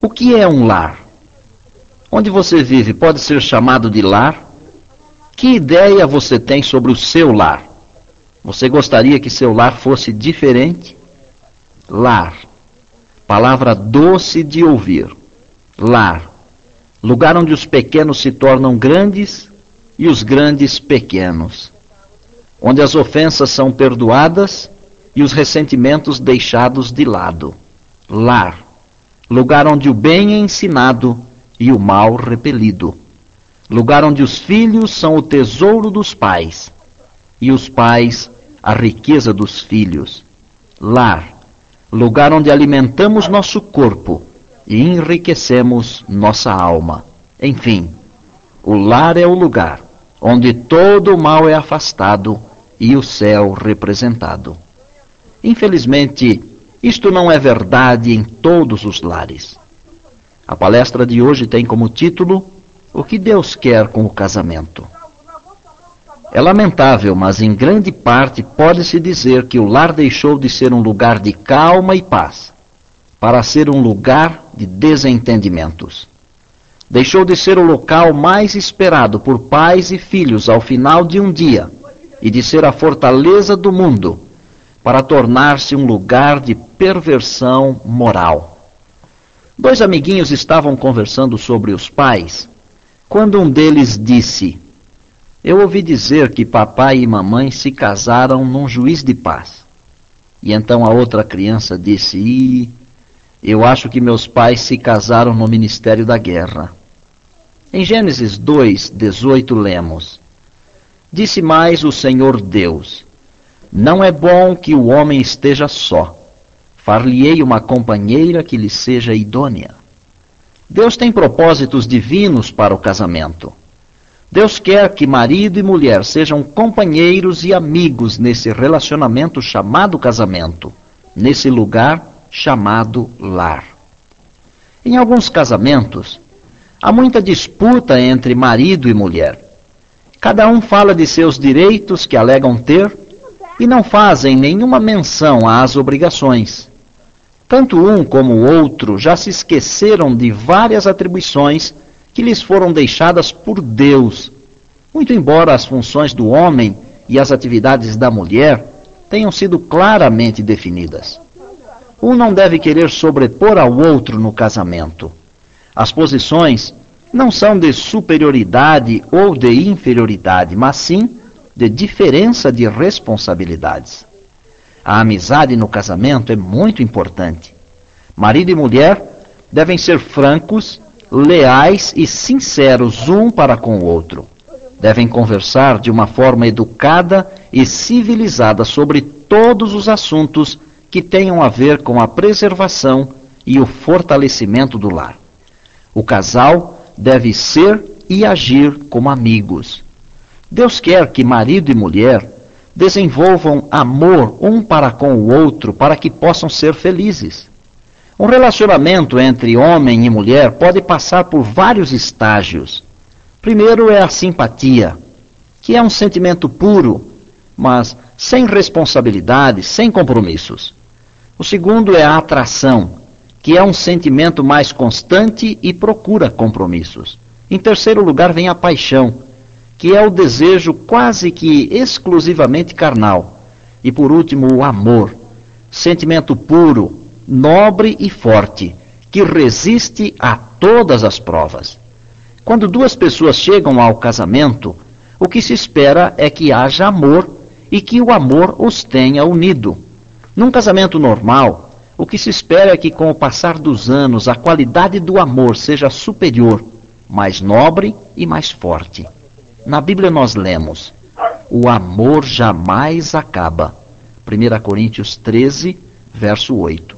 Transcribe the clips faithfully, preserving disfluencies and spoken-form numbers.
O que é um lar? Onde você vive pode ser chamado de lar? Que ideia você tem sobre o seu lar? Você gostaria que seu lar fosse diferente? Lar. Palavra doce de ouvir. Lar. Lugar onde os pequenos se tornam grandes e os grandes pequenos. Onde as ofensas são perdoadas e os ressentimentos deixados de lado. Lar. Lugar onde o bem é ensinado e o mal repelido. Lugar onde os filhos são o tesouro dos pais e os pais a riqueza dos filhos. Lar. Lugar onde alimentamos nosso corpo e enriquecemos nossa alma. Enfim, o lar é o lugar onde todo o mal é afastado e o céu representado. Infelizmente, isto não é verdade em todos os lares. A palestra de hoje tem como título O que Deus quer com o casamento. É lamentável, mas em grande parte pode-se dizer que o lar deixou de ser um lugar de calma e paz para ser um lugar de desentendimentos. Deixou de ser o local mais esperado por pais e filhos ao final de um dia e de ser a fortaleza do mundo para tornar-se um lugar de perversão moral. Dois amiguinhos estavam conversando sobre os pais quando um deles disse: eu ouvi dizer que papai e mamãe se casaram num juiz de paz. E então a outra criança disse: Ih, eu acho que meus pais se casaram no Ministério da Guerra. Em Gênesis dois, dezoito lemos: disse mais o Senhor Deus: não é bom que o homem esteja só. Far-lhe-ei uma companheira que lhe seja idônea. Deus tem propósitos divinos para o casamento. Deus quer que marido e mulher sejam companheiros e amigos nesse relacionamento chamado casamento, nesse lugar chamado lar. Em alguns casamentos, há muita disputa entre marido e mulher. Cada um fala de seus direitos que alegam ter e não fazem nenhuma menção às obrigações. Tanto um como o outro já se esqueceram de várias atribuições que lhes foram deixadas por Deus, muito embora as funções do homem e as atividades da mulher tenham sido claramente definidas. Um não deve querer sobrepor ao outro no casamento. As posições não são de superioridade ou de inferioridade, mas sim de diferença de responsabilidades. A amizade no casamento é muito importante. Marido e mulher devem ser francos, leais e sinceros um para com o outro. Devem conversar de uma forma educada e civilizada sobre todos os assuntos que tenham a ver com a preservação e o fortalecimento do lar. O casal deve ser e agir como amigos. Deus quer que marido e mulher desenvolvam amor um para com o outro para que possam ser felizes. Um relacionamento entre homem e mulher pode passar por vários estágios. Primeiro é a simpatia, que é um sentimento puro, mas sem responsabilidade, sem compromissos. O segundo é a atração, que é um sentimento mais constante e procura compromissos. Em terceiro lugar vem a paixão, que é o desejo quase que exclusivamente carnal. E por último, o amor, sentimento puro, nobre e forte, que resiste a todas as provas. Quando duas pessoas chegam ao casamento, o que se espera é que haja amor e que o amor os tenha unido. Num casamento normal, o que se espera é que com o passar dos anos a qualidade do amor seja superior, mais nobre e mais forte. Na Bíblia nós lemos: o amor jamais acaba. primeira Coríntios treze, verso oito.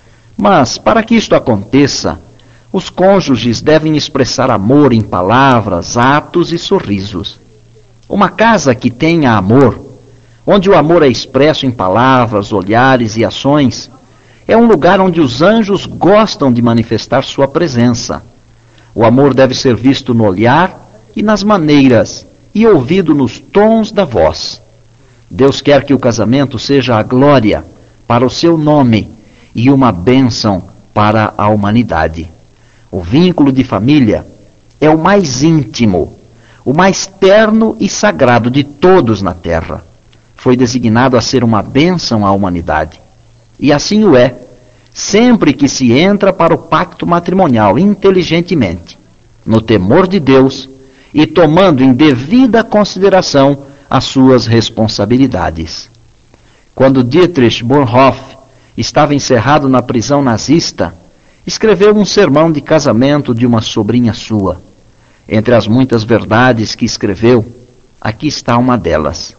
Mas, para que isto aconteça, os cônjuges devem expressar amor em palavras, atos e sorrisos. Uma casa que tenha amor, onde o amor é expresso em palavras, olhares e ações, é um lugar onde os anjos gostam de manifestar sua presença. O amor deve ser visto no olhar e nas maneiras, e ouvido nos tons da voz. Deus quer que o casamento seja a glória para o seu nome e uma bênção para a humanidade. O vínculo de família é o mais íntimo, o mais terno e sagrado de todos na terra. Foi designado a ser uma bênção à humanidade. E assim o é, sempre que se entra para o pacto matrimonial inteligentemente, no temor de Deus e tomando em devida consideração as suas responsabilidades. Quando Dietrich Bonhoeffer estava encerrado na prisão nazista, escreveu um sermão de casamento de uma sobrinha sua. Entre as muitas verdades que escreveu, aqui está uma delas.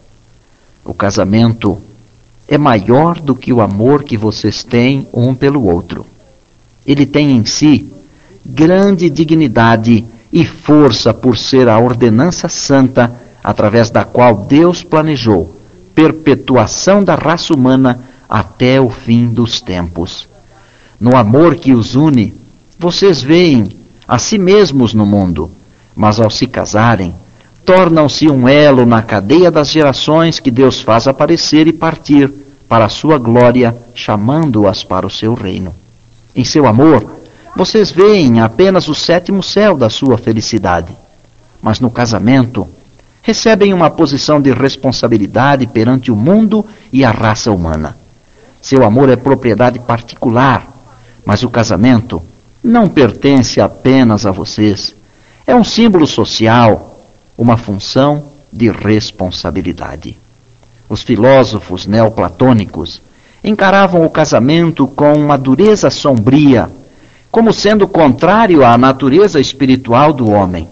O casamento é maior do que o amor que vocês têm um pelo outro. Ele tem em si grande dignidade e força por ser a ordenança santa através da qual Deus planejou perpetuação da raça humana até o fim dos tempos. No amor que os une, vocês veem a si mesmos no mundo, mas ao se casarem, tornam-se um elo na cadeia das gerações que Deus faz aparecer e partir para a sua glória, chamando-as para o seu reino. Em seu amor, vocês veem apenas o sétimo céu da sua felicidade, mas no casamento, recebem uma posição de responsabilidade perante o mundo e a raça humana. Seu amor é propriedade particular, mas o casamento não pertence apenas a vocês. É um símbolo social, uma função de responsabilidade. Os filósofos neoplatônicos encaravam o casamento com uma dureza sombria, como sendo contrário à natureza espiritual do homem.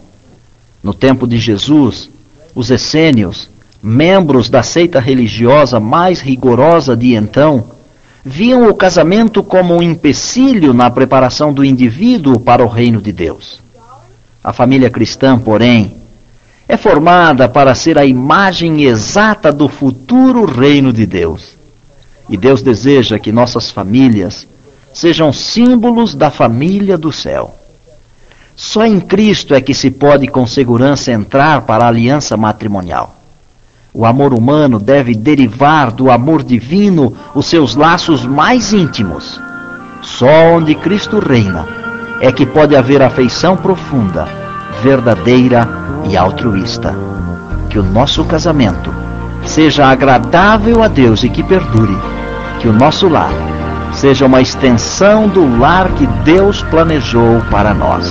No tempo de Jesus, os essênios, membros da seita religiosa mais rigorosa de então, viam o casamento como um empecilho na preparação do indivíduo para o reino de Deus. A família cristã, porém, é formada para ser a imagem exata do futuro reino de Deus. E Deus deseja que nossas famílias sejam símbolos da família do céu. Só em Cristo é que se pode com segurança entrar para a aliança matrimonial. O amor humano deve derivar do amor divino os seus laços mais íntimos. Só onde Cristo reina é que pode haver afeição profunda, verdadeira e altruísta. Que o nosso casamento seja agradável a Deus e que perdure. Que o nosso lar seja uma extensão do lar que Deus planejou para nós.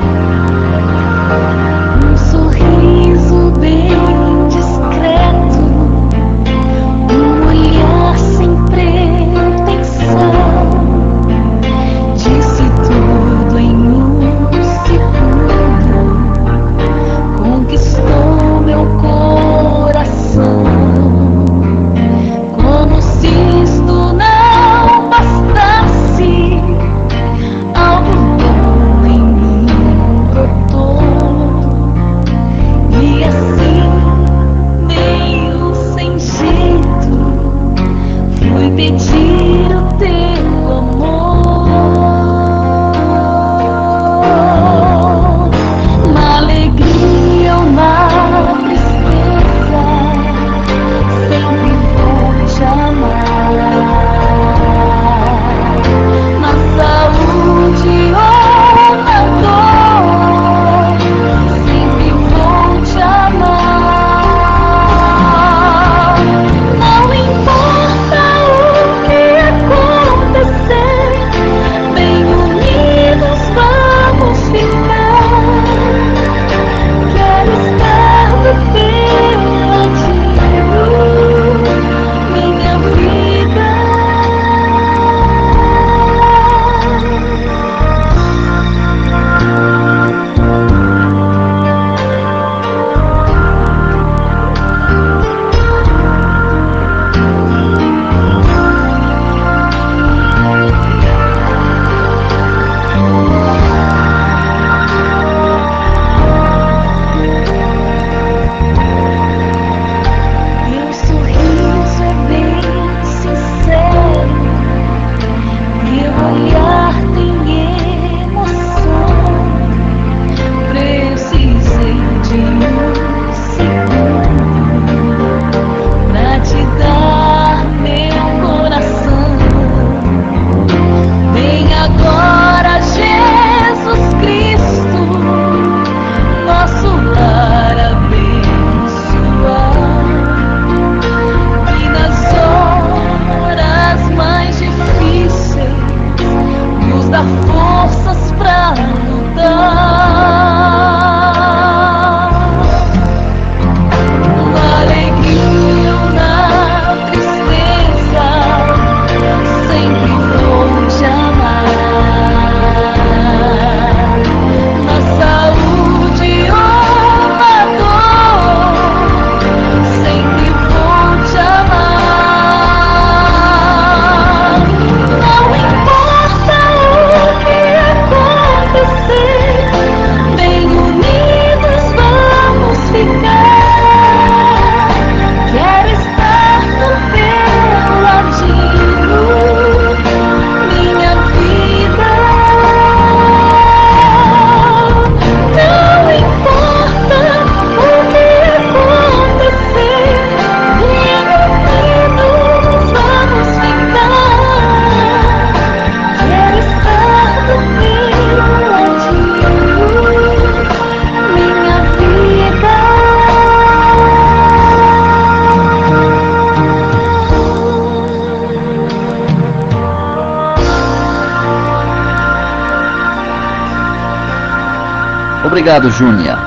Um sorriso bem discreto, um olhar sem pretensão, disse tudo em um segundo, conquistou meu coração, como se isto não bastasse, algo bom em mim Obrigado, Júnia.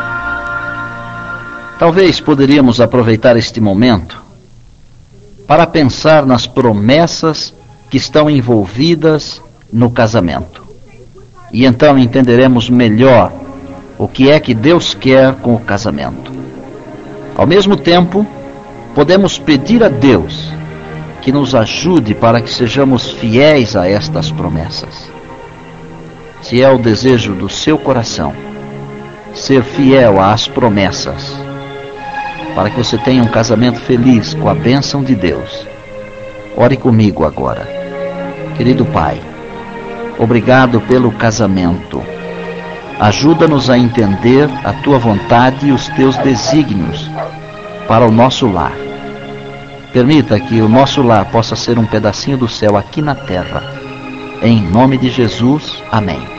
Talvez poderíamos aproveitar este momento para pensar nas promessas que estão envolvidas no casamento. E então entenderemos melhor o que é que Deus quer com o casamento. Ao mesmo tempo, podemos pedir a Deus que nos ajude para que sejamos fiéis a estas promessas. Se é o desejo do seu coração, ser fiel às promessas, para que você tenha um casamento feliz com a bênção de Deus, ore comigo agora. Querido Pai, obrigado pelo casamento. Ajuda-nos a entender a Tua vontade e os Teus desígnios para o nosso lar. Permita que o nosso lar possa ser um pedacinho do céu aqui na terra. Em nome de Jesus, amém.